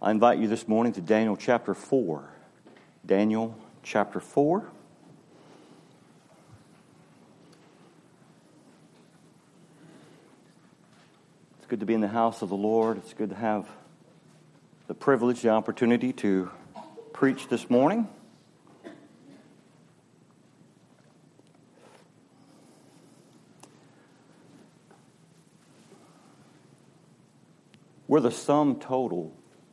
I invite you this morning to Daniel chapter 4. Daniel chapter 4. It's good to be in the house of the Lord. It's good to have the privilege, the opportunity to preach this morning. We're the sum total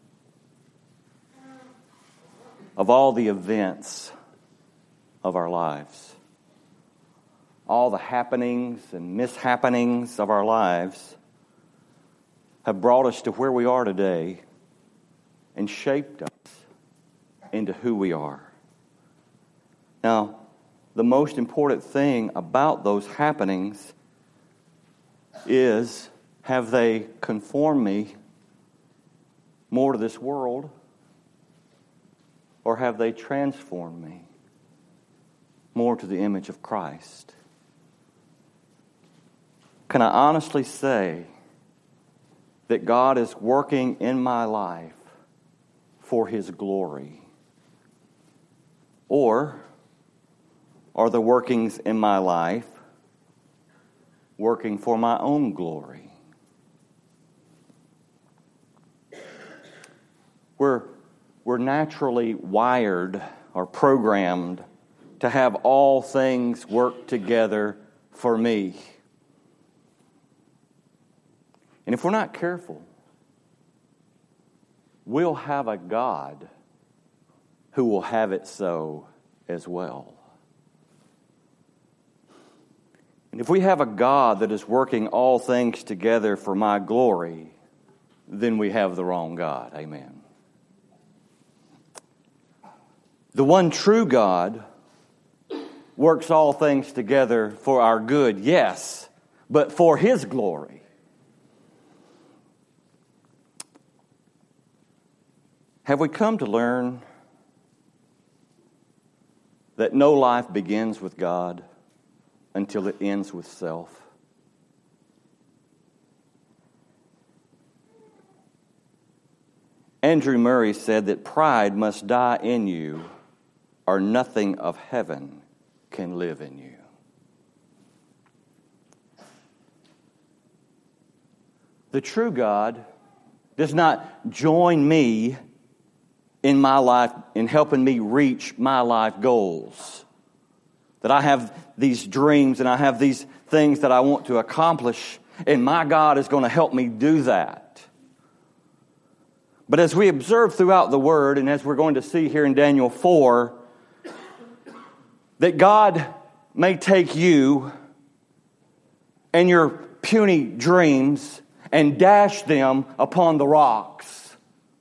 of all the events of our lives. All the happenings and mishappenings of our lives have brought us to where we are today and shaped us into who we are. Now, the most important thing about those happenings is, have they conformed me more to this world, or have they transformed me more to the image of Christ? Can I honestly say that God is working in my life for His glory? Or are the workings in my life working for my own glory? We're naturally wired or programmed to have all things work together for me. And if we're not careful, we'll have a God who will have it so as well. And if we have a God that is working all things together for my glory, then we have the wrong God. Amen. The one true God works all things together for our good, yes, but for His glory. Have we come to learn that no life begins with God until it ends with self? Andrew Murray said that pride must die in you, or nothing of heaven can live in you. The true God does not join me in my life in helping me reach my life goals. That I have these dreams and I have these things that I want to accomplish, and my God is going to help me do that. But as we observe throughout the Word, and as we're going to see here in Daniel 4, that God may take you and your puny dreams and dash them upon the rocks.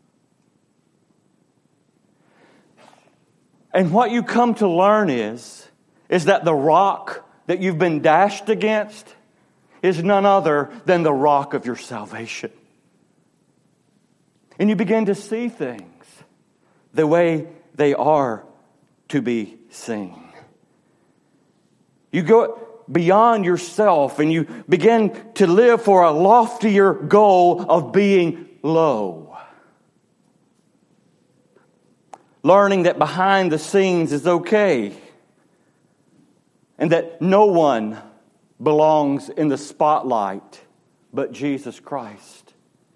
And what you come to learn is that the rock that you've been dashed against is none other than the rock of your salvation. And you begin to see things the way they are to be seen. You go beyond yourself and you begin to live for a loftier goal of being low. Learning that behind the scenes is okay. And that no one belongs in the spotlight but Jesus Christ.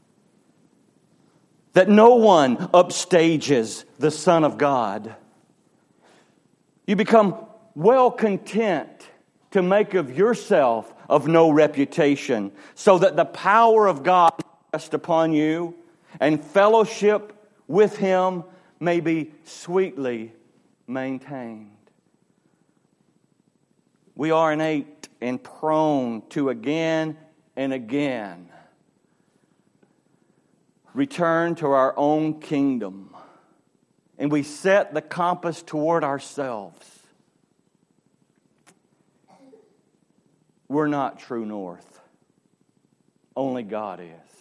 That no one upstages the Son of God. You become well content to make of yourself of no reputation, so that the power of God rest upon you and fellowship with Him may be sweetly maintained. We are innate and prone to again and again return to our own kingdom, and we set the compass toward ourselves. We're not true north. Only God is.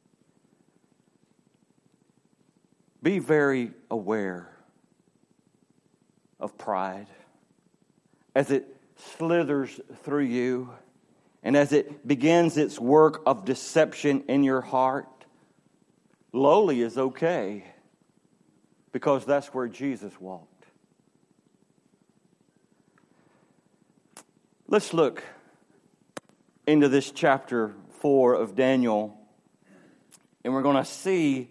Be very aware of pride as it slithers through you and as it begins its work of deception in your heart. lowly is okay because that's where Jesus walked. Let's look into this chapter 4 of Daniel, and we're going to see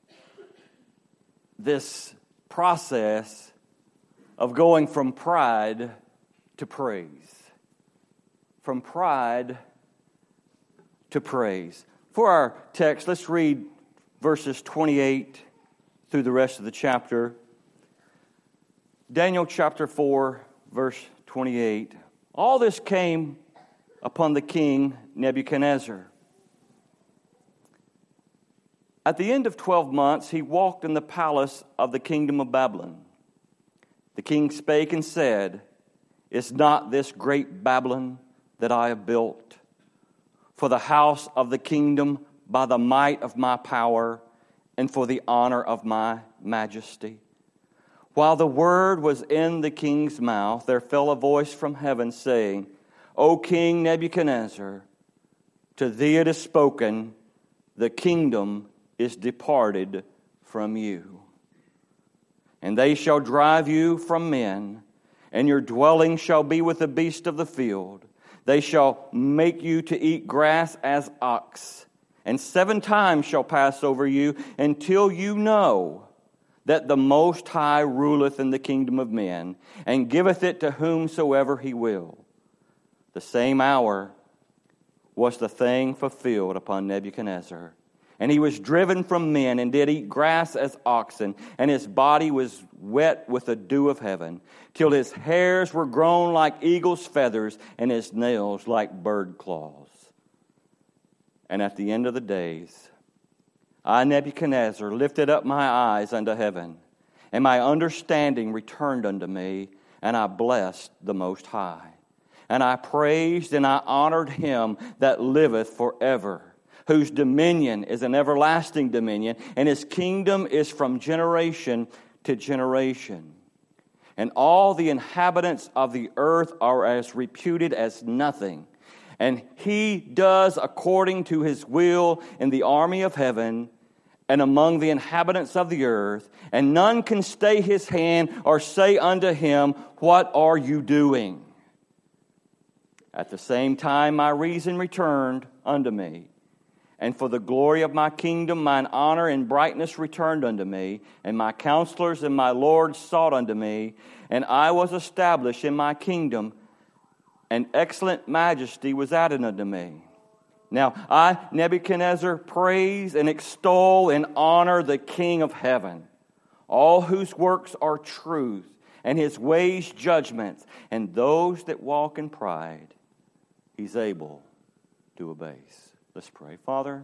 this process of going from pride to praise. From pride to praise. For our text, let's read verses 28 through the rest of the chapter. Daniel chapter 4, verse 28. All this came upon the king Nebuchadnezzar. At the end of 12 months, he walked in the palace of the kingdom of Babylon. The king spake and said, Is not this great Babylon that I have built for the house of the kingdom by the might of my power and for the honor of my majesty? While the word was in the king's mouth, there fell a voice from heaven saying, O King Nebuchadnezzar, to thee it is spoken, the kingdom is departed from you. And they shall drive you from men, and your dwelling shall be with the beast of the field. They shall make you to eat grass as ox, and 7 times shall pass over you until you know that the Most High ruleth in the kingdom of men, and giveth it to whomsoever he will. The same hour was the thing fulfilled upon Nebuchadnezzar. And he was driven from men, and did eat grass as oxen, and his body was wet with the dew of heaven, till his hairs were grown like eagle's feathers, and his nails like bird claws. And at the end of the days, I, Nebuchadnezzar, lifted up my eyes unto heaven, and my understanding returned unto me, and I blessed the Most High. And I praised and I honored him that liveth forever, whose dominion is an everlasting dominion, and his kingdom is from generation to generation. And all the inhabitants of the earth are as reputed as nothing. And he does according to his will in the army of heaven and among the inhabitants of the earth, and none can stay his hand or say unto him, What are you doing? At the same time my reason returned unto me, and for the glory of my kingdom mine honor and brightness returned unto me, and my counselors and my lords sought unto me, and I was established in my kingdom, and excellent majesty was added unto me. Now I, Nebuchadnezzar, praise and extol and honor the King of heaven, all whose works are truth, and his ways judgments, and those that walk in pride he's able to abase. Let's pray. Father,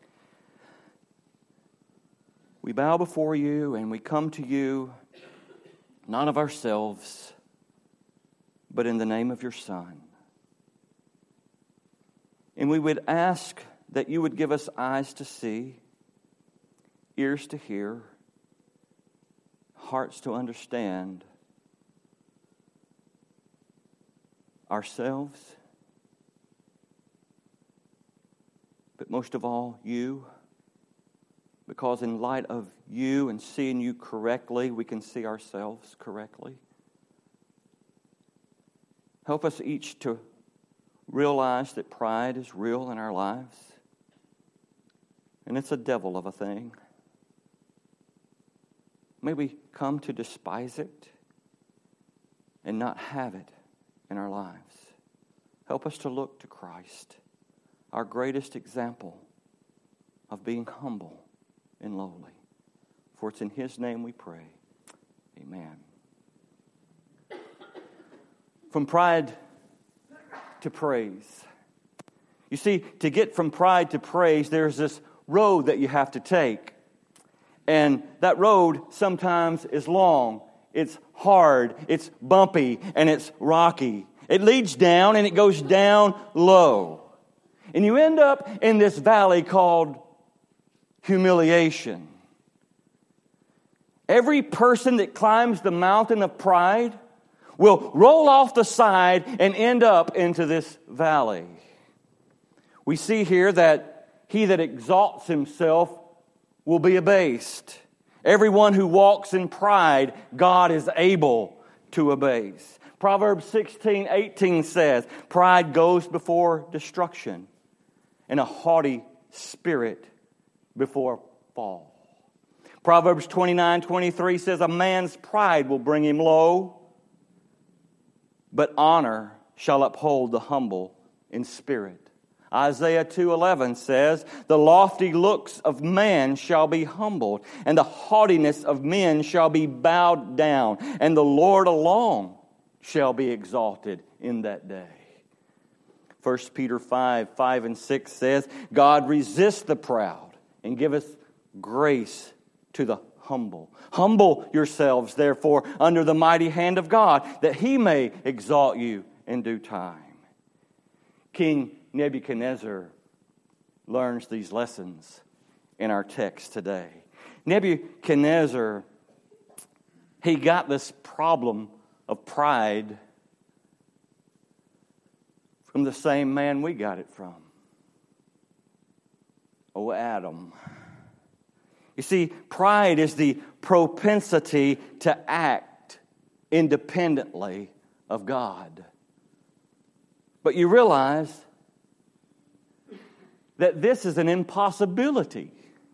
we bow before you and we come to you, not of ourselves, but in the name of your Son. And we would ask that you would give us eyes to see, ears to hear, hearts to understand ourselves, but most of all, you, because in light of you and seeing you correctly, we can see ourselves correctly. Help us each to realize that pride is real in our lives, and it's a devil of a thing. May we come to despise it and not have it in our lives. Help us to look to Christ, our greatest example of being humble and lowly. For it's in his name we pray. Amen. From pride to praise. You see, to get from pride to praise, there's this road that you have to take. And that road sometimes is long, it's hard, it's bumpy, and it's rocky. It leads down and it goes down low. And you end up in this valley called humiliation. Every person that climbs the mountain of pride will roll off the side and end up into this valley. We see here that he that exalts himself will be abased. Everyone who walks in pride, God is able to abase. Proverbs 16:18 says, pride goes before destruction, and a haughty spirit before fall. Proverbs 29:23 says, a man's pride will bring him low, but honor shall uphold the humble in spirit. Isaiah 2:11 says, the lofty looks of man shall be humbled, and the haughtiness of men shall be bowed down, and the Lord alone shall be exalted in that day. 1 Peter 5:5-6 says, God resists the proud and giveth grace to the humble. Humble yourselves, therefore, under the mighty hand of God, that He may exalt you in due time. King Nebuchadnezzar learns these lessons in our text today. Nebuchadnezzar, he got this problem of pride from the same man we got it from. Oh, Adam. You see, pride is the propensity to act independently of God. But you realize that this is an impossibility.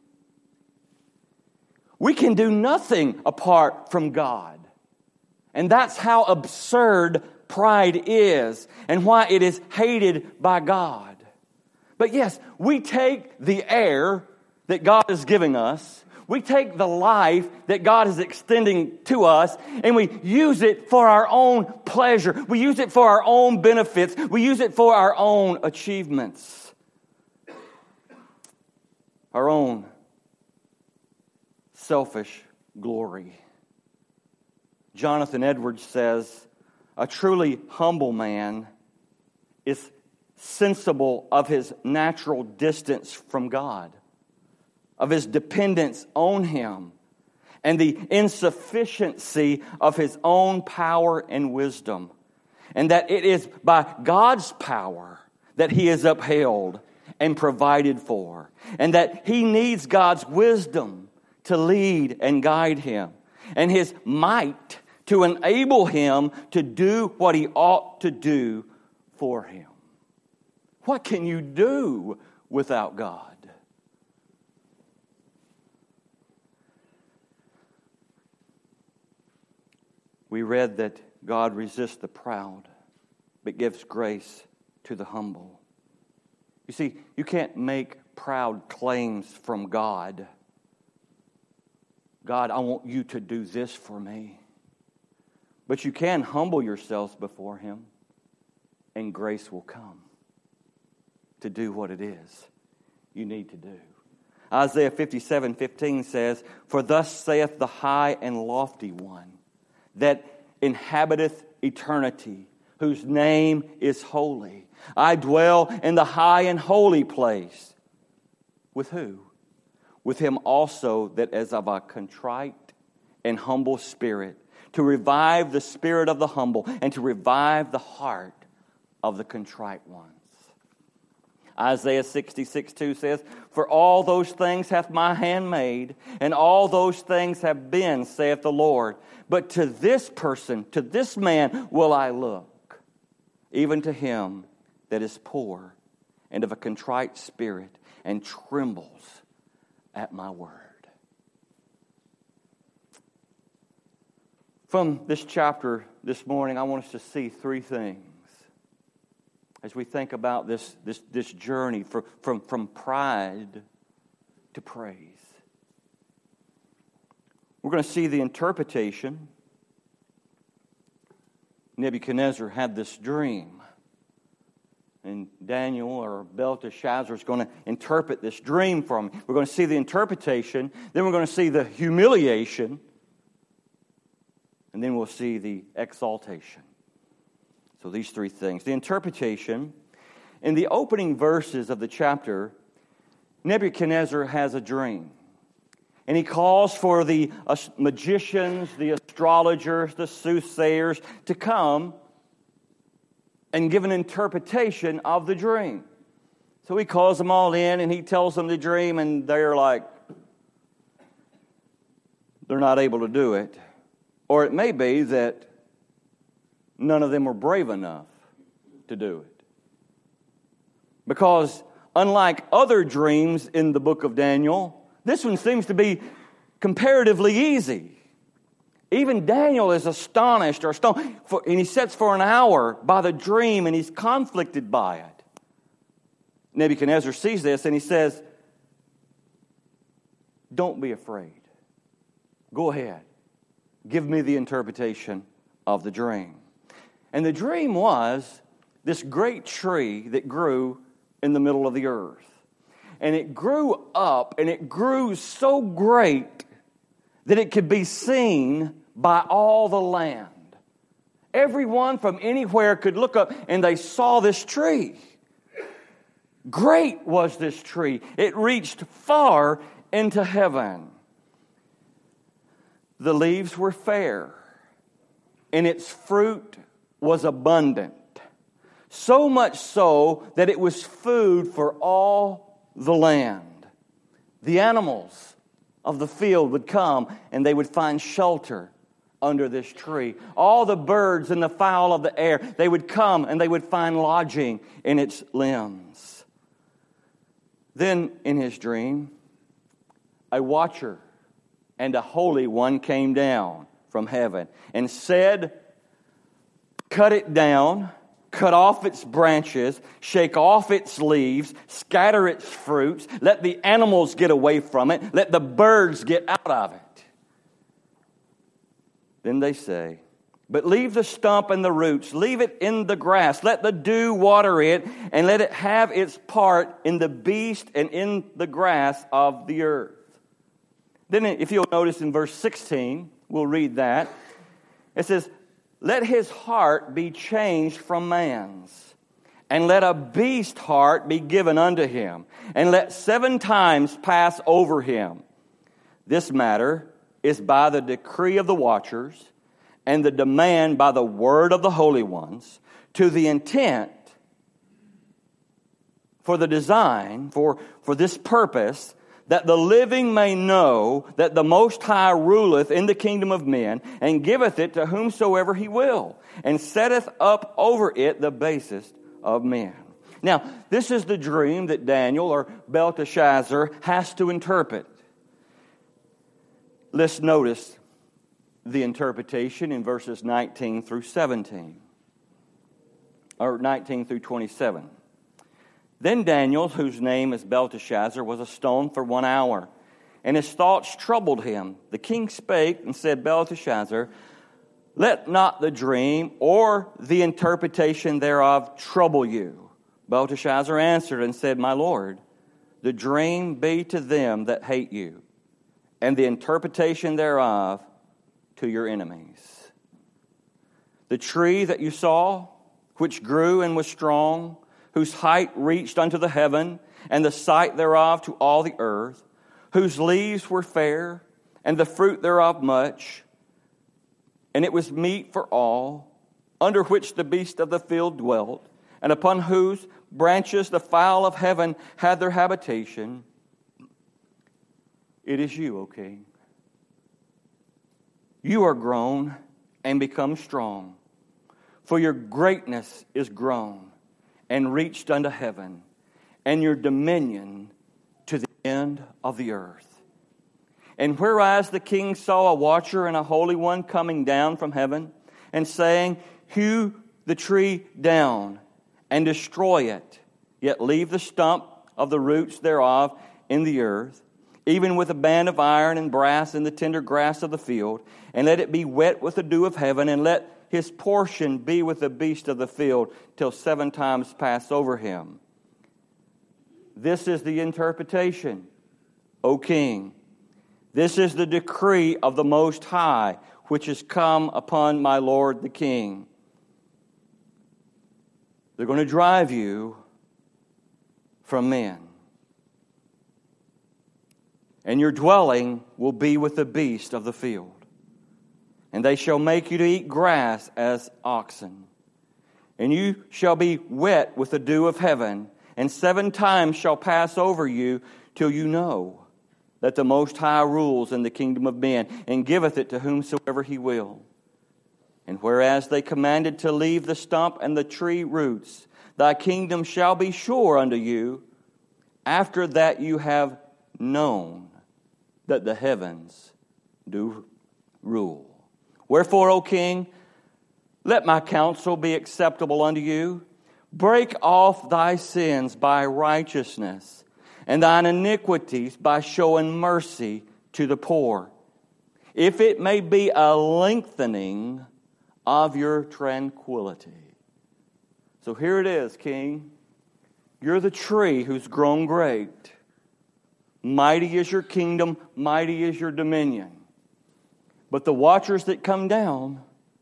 We can do nothing apart from God. And that's how absurd pride is and why it is hated by God. But yes, we take the air that God is giving us, we take the life that God is extending to us, and we use it for our own pleasure. We use it for our own benefits. We use it for our own achievements. Our own selfish glory. Jonathan Edwards says, a truly humble man is sensible of his natural distance from God, of his dependence on Him, and the insufficiency of his own power and wisdom, and that it is by God's power that he is upheld and provided for, and that he needs God's wisdom to lead and guide him, and His might to enable him to do what he ought to do for Him. What can you do without God? We read that God resists the proud, but gives grace to the humble. You see, you can't make proud claims from God. God, I want you to do this for me. But you can humble yourselves before Him, and grace will come to do what it is you need to do. Isaiah 57:15 says, for thus saith the high and lofty one, that inhabiteth eternity, whose name is holy. I dwell in the high and holy place. With who? With him also that is of a contrite and humble spirit, to revive the spirit of the humble, and to revive the heart of the contrite ones. Isaiah 66:2 says, for all those things hath my hand made, and all those things have been, saith the Lord. But to this person, to this man will I look, even to him that is poor and of a contrite spirit, and trembles at my word. From this chapter this morning, I want us to see three things as we think about this journey from pride to praise. We're going to see the interpretation. Nebuchadnezzar had this dream, and Daniel or Belteshazzar is going to interpret this dream for him. We're going to see the interpretation, then we're going to see the humiliation, and then we'll see the exaltation. So these three things. The interpretation, in the opening verses of the chapter, Nebuchadnezzar has a dream. And he calls for the magicians, the astrologers, the soothsayers to come and give an interpretation of the dream. So he calls them all in and he tells them the dream, and they're like, they're not able to do it. Or it may be that none of them were brave enough to do it. Because unlike other dreams in the book of Daniel, this one seems to be comparatively easy. Even Daniel is astonished or stoned, and he sits for an hour by the dream, and he's conflicted by it. Nebuchadnezzar sees this, and he says, don't be afraid. Go ahead. Give me the interpretation of the dream. And the dream was this great tree that grew in the middle of the earth. And it grew up, and it grew so great that it could be seen by all the land. Everyone from anywhere could look up, and they saw this tree. Great was this tree. It reached far into heaven. The leaves were fair, and its fruit was abundant. So much so that it was food for all the land. The animals of the field would come, and they would find shelter under this tree. All the birds and the fowl of the air, they would come and they would find lodging in its limbs. Then in his dream, a watcher and a holy one came down from heaven and said, cut it down, cut off its branches, shake off its leaves, scatter its fruits, let the animals get away from it, let the birds get out of it. Then they say, but leave the stump and the roots, leave it in the grass, let the dew water it, and let it have its part in the beast and in the grass of the earth. Then if you'll notice in verse 16, we'll read that. It says, let his heart be changed from man's, and let a beast heart be given unto him, and let 7 times pass over him. This matter is by the decree of the watchers, and the demand by the word of the holy ones, to the intent, for the design, for this purpose, that the living may know that the Most High ruleth in the kingdom of men, and giveth it to whomsoever he will, and setteth up over it the basest of men. Now, this is the dream that Daniel, or Belteshazzar, has to interpret. Let's notice the interpretation in verses 19 through 17, or 19 through 27. Then Daniel, whose name is Belteshazzar, was stoned for 1 hour, and his thoughts troubled him. The king spake and said, Belteshazzar, let not the dream or the interpretation thereof trouble you. Belteshazzar answered and said, my lord, the dream be to them that hate you, and the interpretation thereof to your enemies. The tree that you saw, which grew and was strong, whose height reached unto the heaven, and the sight thereof to all the earth, whose leaves were fair, and the fruit thereof much, and it was meat for all, under which the beasts of the field dwelt, and upon whose branches the fowl of heaven had their habitation. It is you, O king. You are grown and become strong, for your greatness is grown and reached unto heaven, and your dominion to the end of the earth. And whereas the king saw a watcher and a holy one coming down from heaven, and saying, hew the tree down, and destroy it, yet leave the stump of the roots thereof in the earth, even with a band of iron and brass in the tender grass of the field, and let it be wet with the dew of heaven, and let his portion be with the beast of the field, till 7 times pass over him. This is the interpretation, O king. This is the decree of the Most High, which has come upon my lord the king. They're going to drive you from men, and your dwelling will be with the beast of the field. And they shall make you to eat grass as oxen. And you shall be wet with the dew of heaven, and 7 times shall pass over you till you know that the Most High rules in the kingdom of men, and giveth it to whomsoever He will. And whereas they commanded to leave the stump and the tree roots, thy kingdom shall be sure unto you, after that you have known that the heavens do rule. Wherefore, O king, let my counsel be acceptable unto you. Break off thy sins by righteousness, and thine iniquities by showing mercy to the poor, if it may be a lengthening of your tranquility. So here it is, king. You're the tree who's grown great. Mighty is your kingdom, mighty is your dominion. But the watchers that come down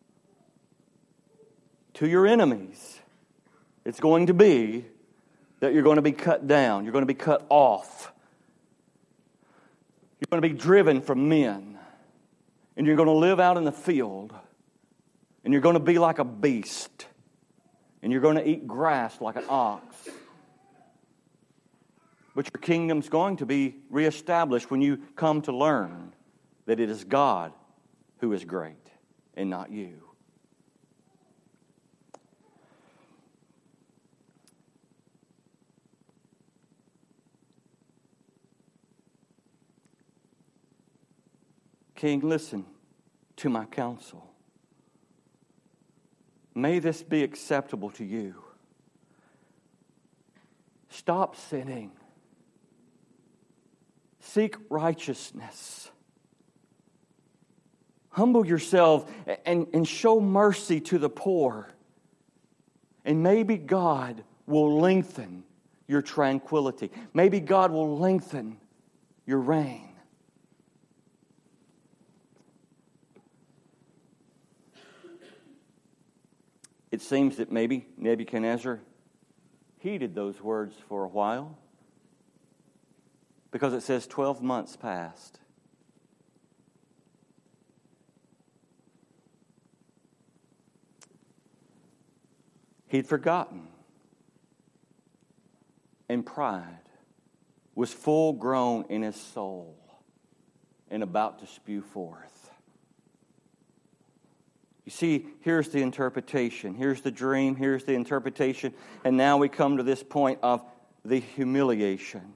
to your enemies, it's going to be that you're going to be cut down. You're going to be cut off. You're going to be driven from men. And you're going to live out in the field. And you're going to be like a beast. And you're going to eat grass like an ox. But your kingdom's going to be reestablished when you come to learn that it is God who is great and not you. King, listen to my counsel. May this be acceptable to you. Stop sinning. Seek righteousness. Humble yourself and show mercy to the poor. And maybe God will lengthen your tranquility. Maybe God will lengthen your reign. It seems that maybe Nebuchadnezzar heeded those words for a while, because it says 12 months passed. He'd forgotten. And pride was full grown in his soul and about to spew forth. You see, here's the interpretation. Here's the dream. Here's the interpretation. And now we come to this point of the humiliation.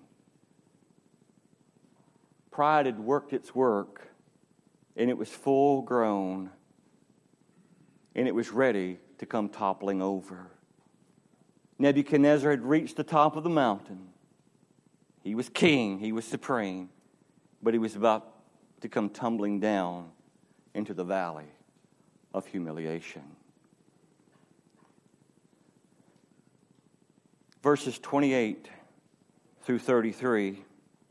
Pride had worked its work, and it was full grown, and it was ready to come toppling over. Nebuchadnezzar had reached the top of the mountain. He was king, he was supreme, but he was about to come tumbling down into the valley of humiliation. Verses 28 through 33.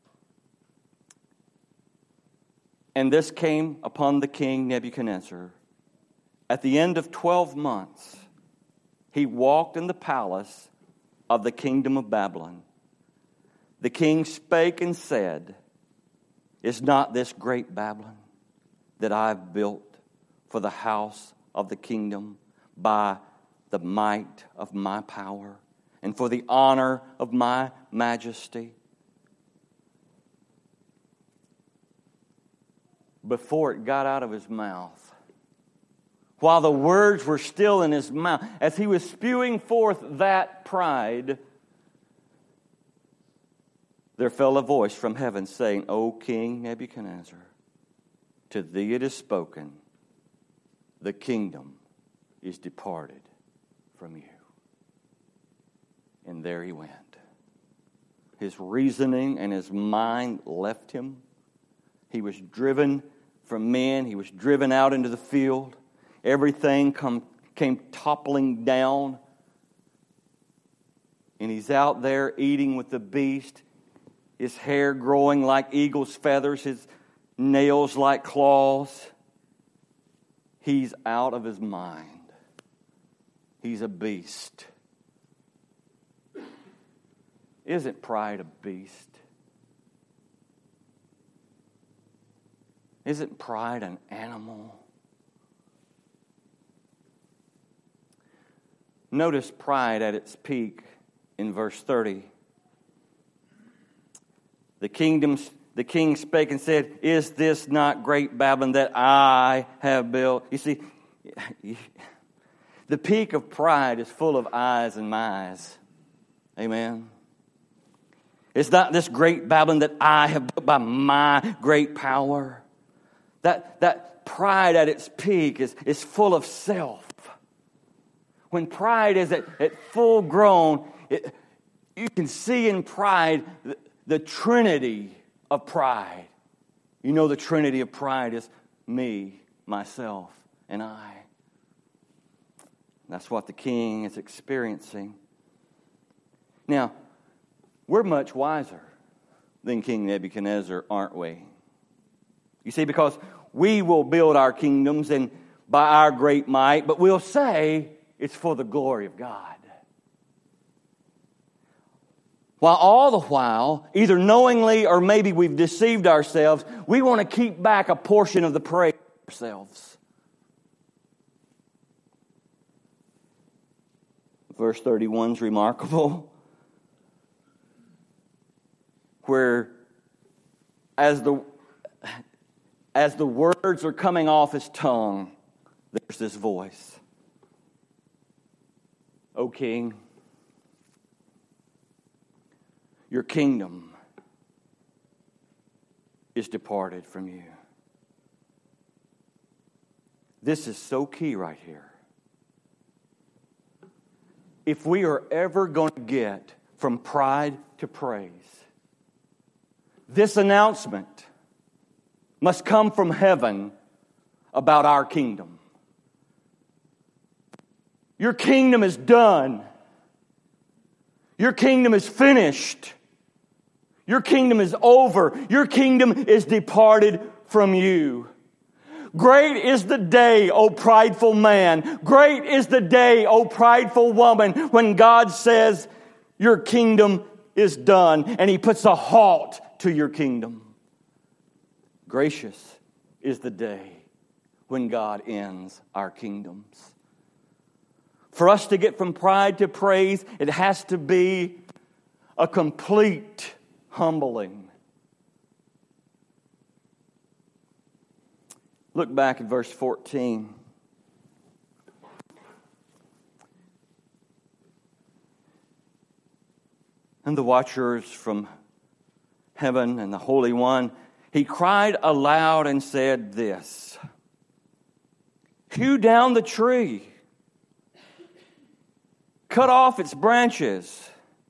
And this came upon the king Nebuchadnezzar. At the end of 12 months, he walked in the palace of the kingdom of Babylon. The king spake and said, Is not this great Babylon that I have built for the house of the kingdom by the might of my power and for the honor of my majesty? Before it got out of his mouth, while the words were still in his mouth, as he was spewing forth that pride, there fell a voice from heaven saying, O King Nebuchadnezzar, to thee it is spoken, the kingdom is departed from you. And there he went. His reasoning and his mind left him. He was driven from men. He was driven out into the field. Everything came toppling down. And he's out there eating with the beast. His hair growing like eagle's feathers. His nails like claws. He's out of his mind. He's a beast. Isn't pride a beast? Isn't pride an animal? Notice pride at its peak in verse 30. The kingdom The king spake and said, Is this not great Babylon that I have built? You see, the peak of pride is full of eyes and my's. Amen. It's not this great Babylon that I have built by my great power. That pride at its peak is full of self. When pride is at full grown, you can see in pride the trinity of pride. You know the trinity of pride is me, myself, and I. That's what the king is experiencing. Now, we're much wiser than King Nebuchadnezzar, aren't we? You see, because we will build our kingdoms and by our great might, but we'll say it's for the glory of God. While all the while, either knowingly or maybe we've deceived ourselves, we want to keep back a portion of the praise ourselves. Verse 31 is remarkable, where as the words are coming off his tongue, there's this voice. O King, your kingdom is departed from you. This is so key right here. If we are ever going to get from pride to praise, this announcement must come from heaven about our kingdom. Your kingdom is done. Your kingdom is finished. Your kingdom is over. Your kingdom is departed from you. Great is the day, O prideful man. Great is the day, O prideful woman, when God says, your kingdom is done, and He puts a halt to your kingdom. Gracious is the day when God ends our kingdoms. For us to get from pride to praise, it has to be a complete humbling. Look back at verse 14. And the watchers from heaven and the Holy One, he cried aloud and said this, hew down the tree, cut off its branches,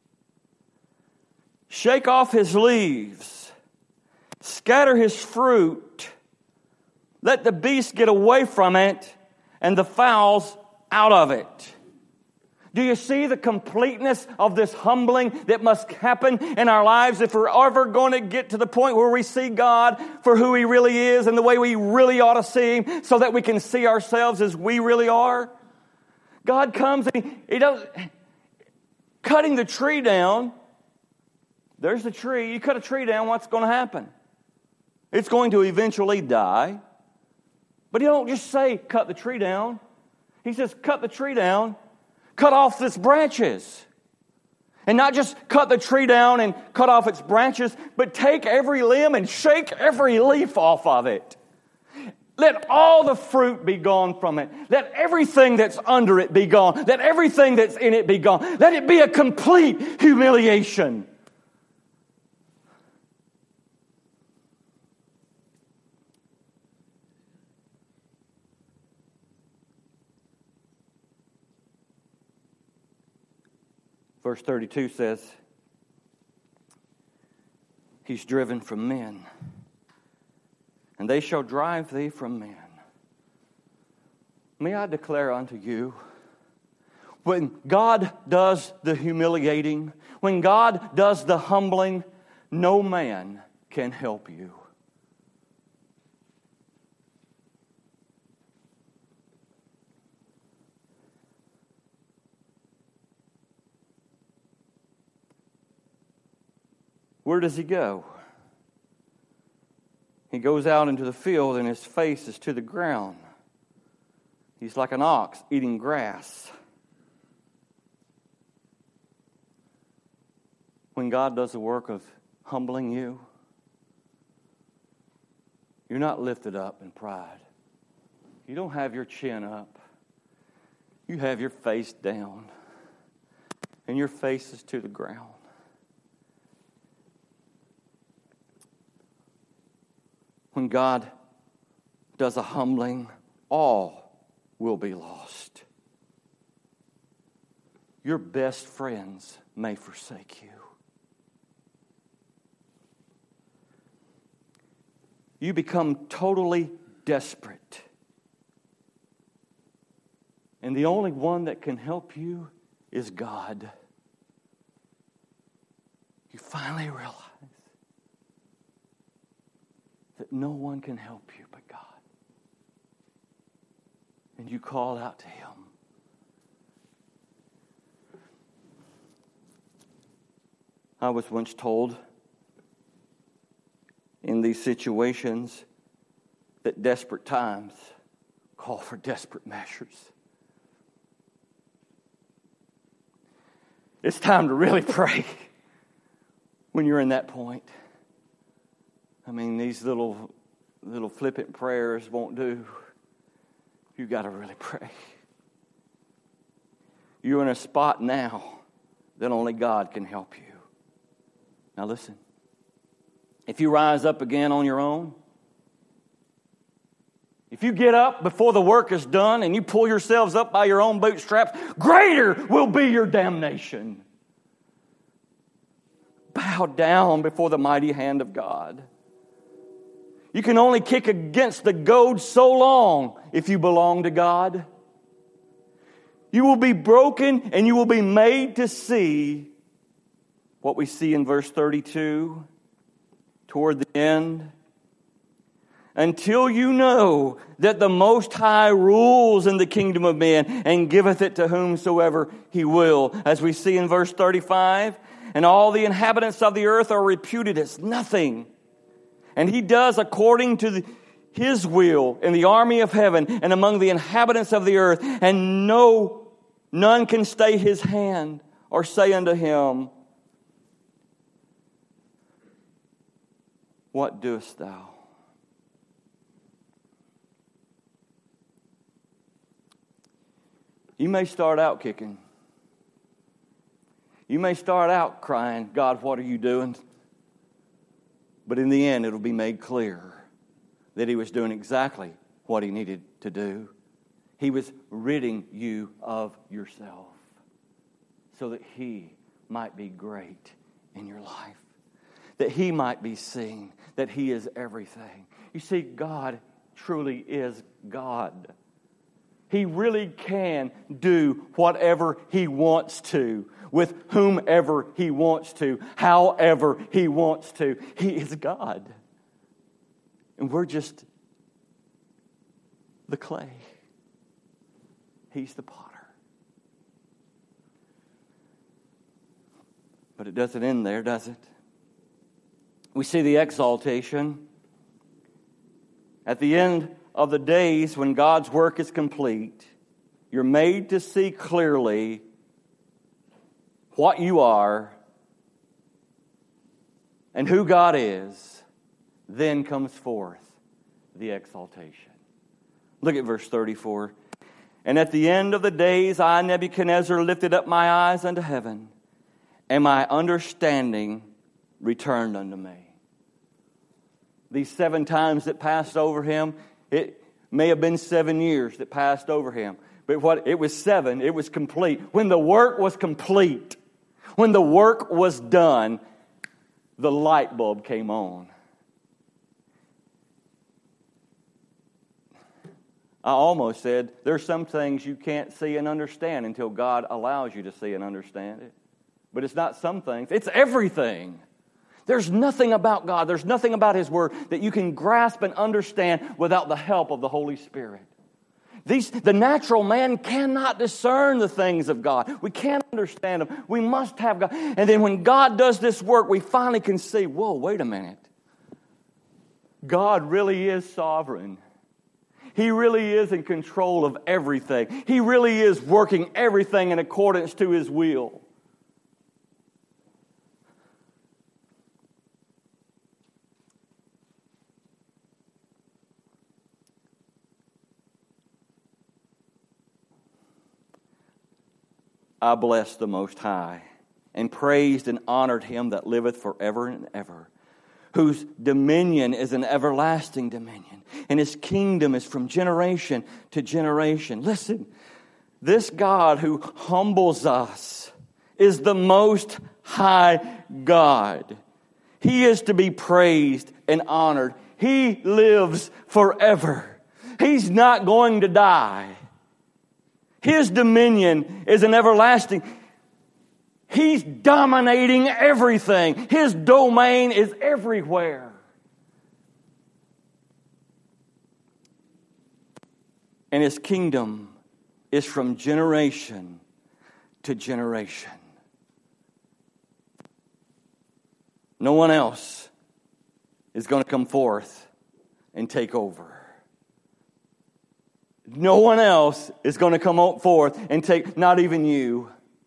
shake off his leaves, scatter his fruit, let the beasts get away from it and the fowls out of it. Do you see the completeness of this humbling that must happen in our lives if we're ever going to get to the point where we see God for who He really is and the way we really ought to see Him so that we can see ourselves as we really are? God comes and He does cutting the tree down. There's the tree. You cut a tree down, what's going to happen? It's going to eventually die. But He don't just say, cut the tree down. He says, cut the tree down. Cut off its branches. And not just cut the tree down and cut off its branches, but take every limb and shake every leaf off of it. Let all the fruit be gone from it. Let everything that's under it be gone. Let everything that's in it be gone. Let it be a complete humiliation. Verse 32 says, He's driven from men, and they shall drive thee from men. May I declare unto you, when God does the humiliating, when God does the humbling, no man can help you. Where does he go? He goes out into the field and his face is to the ground. He's like an ox eating grass. When God does the work of humbling you, You're not lifted up in pride. You don't have your chin up. You have your face down. And your face is to the ground. When God does a humbling, all will be lost. Your best friends may forsake you. You become totally desperate. And the only one that can help you is God. You finally realize that no one can help you but God. And you call out to Him. I was once told in these situations that desperate times call for desperate measures. It's time to really pray when you're in that point. I mean, these little flippant prayers won't do. You got to really pray. You're in a spot now that only God can help you. Now listen. If you rise up again on your own, if you get up before the work is done and you pull yourselves up by your own bootstraps, greater will be your damnation. Bow down before the mighty hand of God. You can only kick against the goad so long if you belong to God. You will be broken and you will be made to see what we see in verse 32 toward the end. Until you know that the Most High rules in the kingdom of men and giveth it to whomsoever He will. As we see in verse 35, and all the inhabitants of the earth are reputed as nothing. And He does according to His will in the army of heaven and among the inhabitants of the earth. And none can stay His hand or say unto Him, what doest thou? You may start out kicking. You may start out crying, God, what are you doing? But in the end, it'll be made clear that He was doing exactly what He needed to do. He was ridding you of yourself so that He might be great in your life, that He might be seen, that He is everything. You see, God truly is God. He really can do whatever He wants to, with whomever He wants to, however He wants to. He is God. And we're just the clay. He's the potter. But it doesn't end there, does it? We see the exaltation. At the end of the days when God's work is complete, you're made to see clearly what you are and who God is. Then comes forth the exaltation. Look at verse 34. And at the end of the days, I, Nebuchadnezzar, lifted up my eyes unto heaven, and my understanding returned unto me. These 7 times that passed over him, it may have been 7 years that passed over him. But it was 7, it was complete. When the work was complete, when the work was done, the light bulb came on. I almost said, there's some things you can't see and understand until God allows you to see and understand it. But it's not some things, it's everything. There's nothing about God, there's nothing about His Word that you can grasp and understand without the help of the Holy Spirit. The natural man cannot discern the things of God. We can't understand them. We must have God. And then when God does this work, we finally can see, whoa, wait a minute. God really is sovereign. He really is in control of everything. He really is working everything in accordance to His will. I blessed the Most High, and praised and honored Him that liveth forever and ever, whose dominion is an everlasting dominion, and His kingdom is from generation to generation. Listen, this God who humbles us is the Most High God. He is to be praised and honored. He lives forever. He's not going to die. His dominion is an everlasting. He's dominating everything. His domain is everywhere. And His kingdom is from generation to generation. No one else is going to come forth and take over. No one else is going to come forth and take, not even you.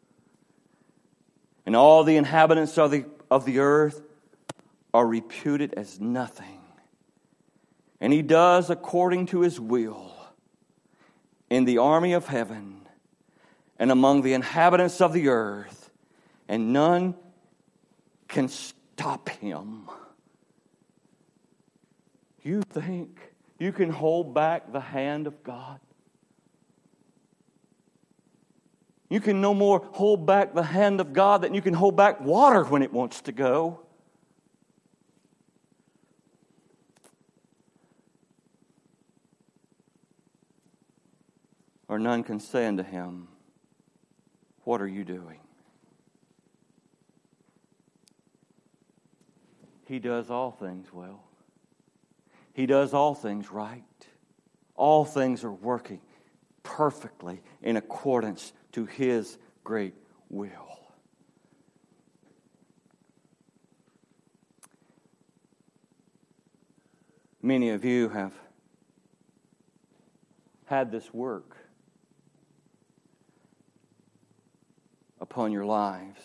And all the inhabitants of the earth are reputed as nothing. And He does according to His will in the army of heaven and among the inhabitants of the earth, and none can stop Him. You think you can hold back the hand of God? You can no more hold back the hand of God than you can hold back water when it wants to go. Or none can say unto Him, what are you doing? He does all things well. He does all things right. All things are working perfectly in accordance to His great will. Many of you have had this work upon your lives.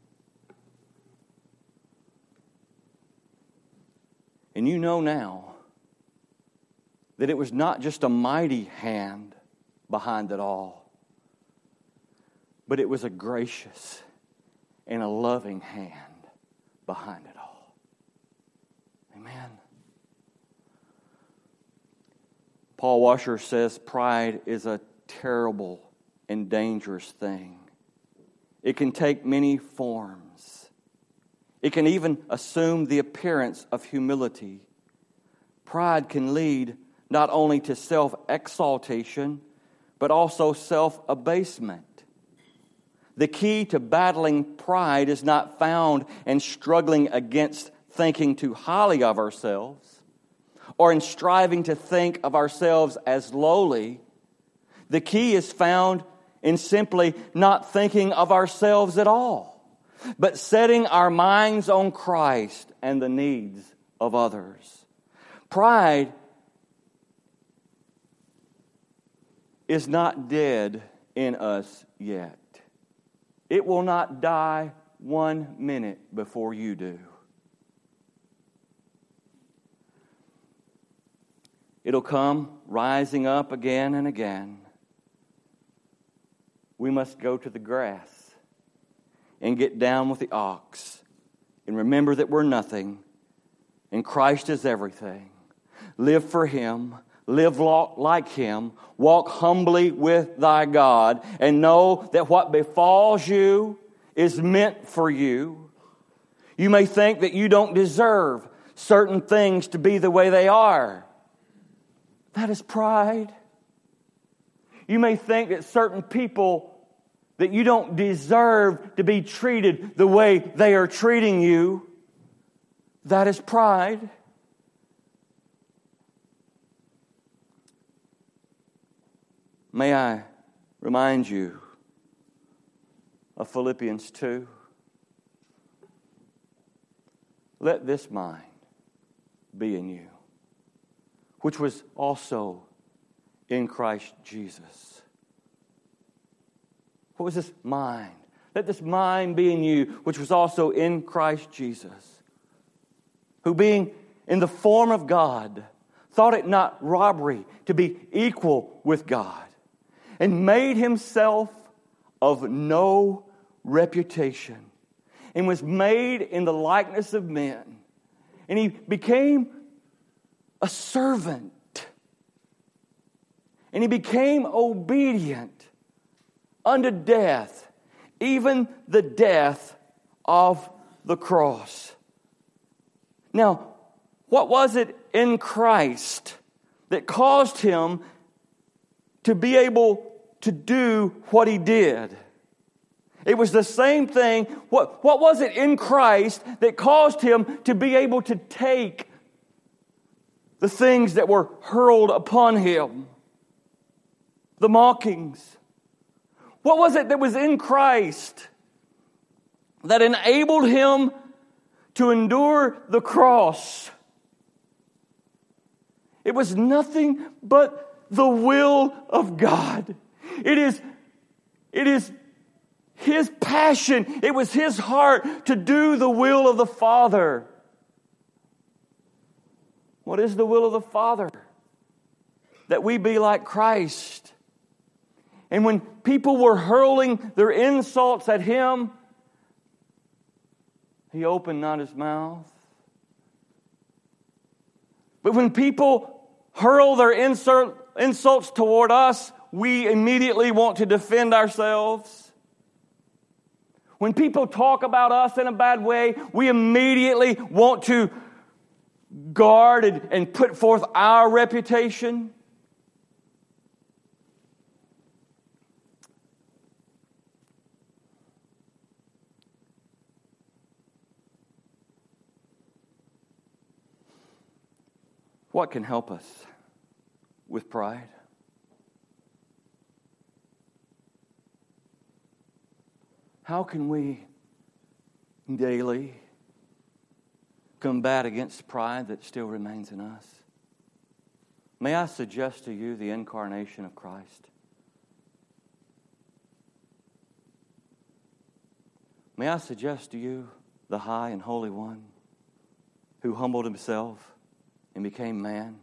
And you know now that it was not just a mighty hand behind it all, but it was a gracious and a loving hand behind it all. Amen. Paul Washer says pride is a terrible and dangerous thing. It can take many forms. It can even assume the appearance of humility. Pride can lead not only to self-exaltation, but also self-abasement. The key to battling pride is not found in struggling against thinking too highly of ourselves, or in striving to think of ourselves as lowly. The key is found in simply not thinking of ourselves at all, but setting our minds on Christ and the needs of others. Pride is not dead in us yet. It will not die 1 minute before you do. It'll come rising up again and again. We must go to the grass and get down with the ox and remember that we're nothing and Christ is everything. Live for Him. Live like Him. Walk humbly with thy God, and know that what befalls you is meant for you. You may think that you don't deserve certain things to be the way they are. That is pride. You may think that certain people, that you don't deserve to be treated the way they are treating you. That is pride. May I remind you of Philippians 2? Let this mind be in you, which was also in Christ Jesus. What was this mind? Let this mind be in you, which was also in Christ Jesus, who being in the form of God, thought it not robbery to be equal with God, and made Himself of no reputation, and was made in the likeness of men. And He became a servant. And He became obedient unto death, even the death of the cross. Now, what was it in Christ that caused Him to be able to do what He did? It was the same thing. What was it in Christ that caused Him to be able to take the things that were hurled upon Him? The mockings. What was it that was in Christ that enabled Him to endure the cross? It was nothing but the will of God. It is His passion. It was His heart to do the will of the Father. What is the will of the Father? That we be like Christ. And when people were hurling their insults at Him, He opened not His mouth. But when people hurl their insults toward us, we immediately want to defend ourselves. When people talk about us in a bad way, we immediately want to guard and put forth our reputation. What can help us with pride? How can we daily combat against pride that still remains in us? May I suggest to you the incarnation of Christ? May I suggest to you the high and holy one who humbled Himself and became man,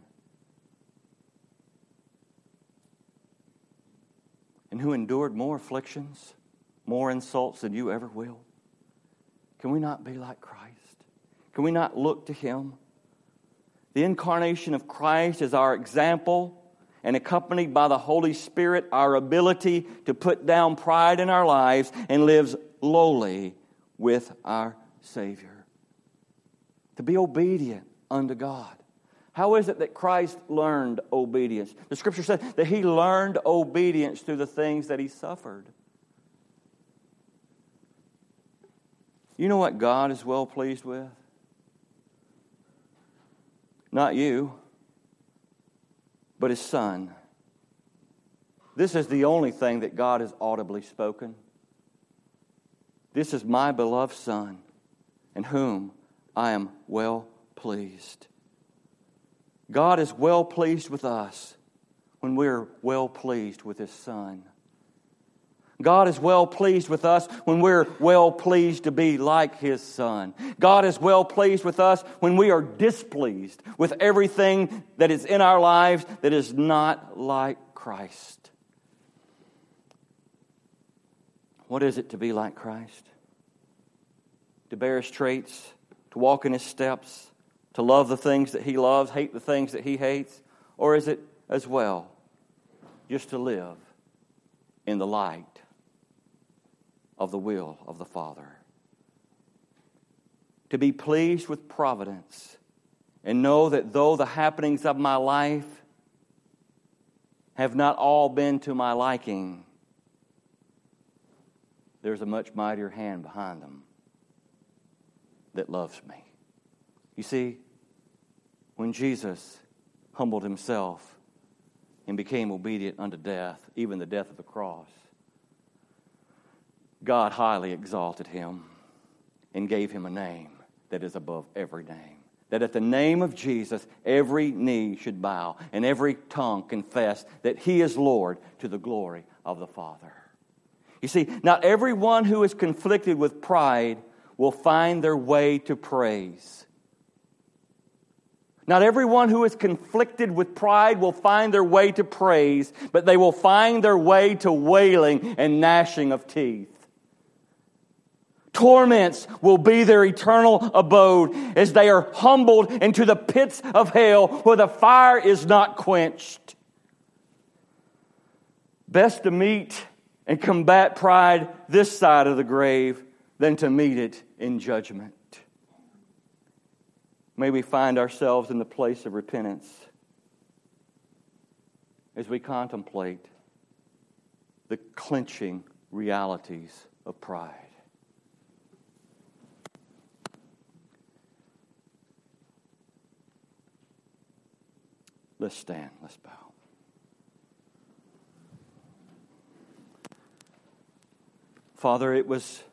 and who endured more afflictions, more insults than you ever will? Can we not be like Christ? Can we not look to Him? The incarnation of Christ is our example, and accompanied by the Holy Spirit, our ability to put down pride in our lives and live lowly with our Savior. To be obedient unto God. How is it that Christ learned obedience? The Scripture says that He learned obedience through the things that He suffered. You know what God is well pleased with? Not you, but His Son. This is the only thing that God has audibly spoken. This is my beloved Son, in whom I am well pleased. God is well pleased with us when we're well pleased with His Son. God is well pleased with us when we're well pleased to be like His Son. God is well pleased with us when we are displeased with everything that is in our lives that is not like Christ. What is it to be like Christ? To bear His traits, to walk in His steps, to love the things that He loves, hate the things that He hates? Or is it as well just to live in the light of the will of the Father? To be pleased with providence and know that though the happenings of my life have not all been to my liking, there's a much mightier hand behind them that loves me. You see, when Jesus humbled Himself and became obedient unto death, even the death of the cross, God highly exalted Him and gave Him a name that is above every name. That at the name of Jesus, every knee should bow and every tongue confess that He is Lord, to the glory of the Father. You see, not everyone who is conflicted with pride will find their way to praise. Not everyone who is conflicted with pride will find their way to praise, but they will find their way to wailing and gnashing of teeth. Torments will be their eternal abode as they are humbled into the pits of hell where the fire is not quenched. Best to meet and combat pride this side of the grave than to meet it in judgment. May we find ourselves in the place of repentance as we contemplate the clenching realities of pride. Let's stand, let's bow. Father, it was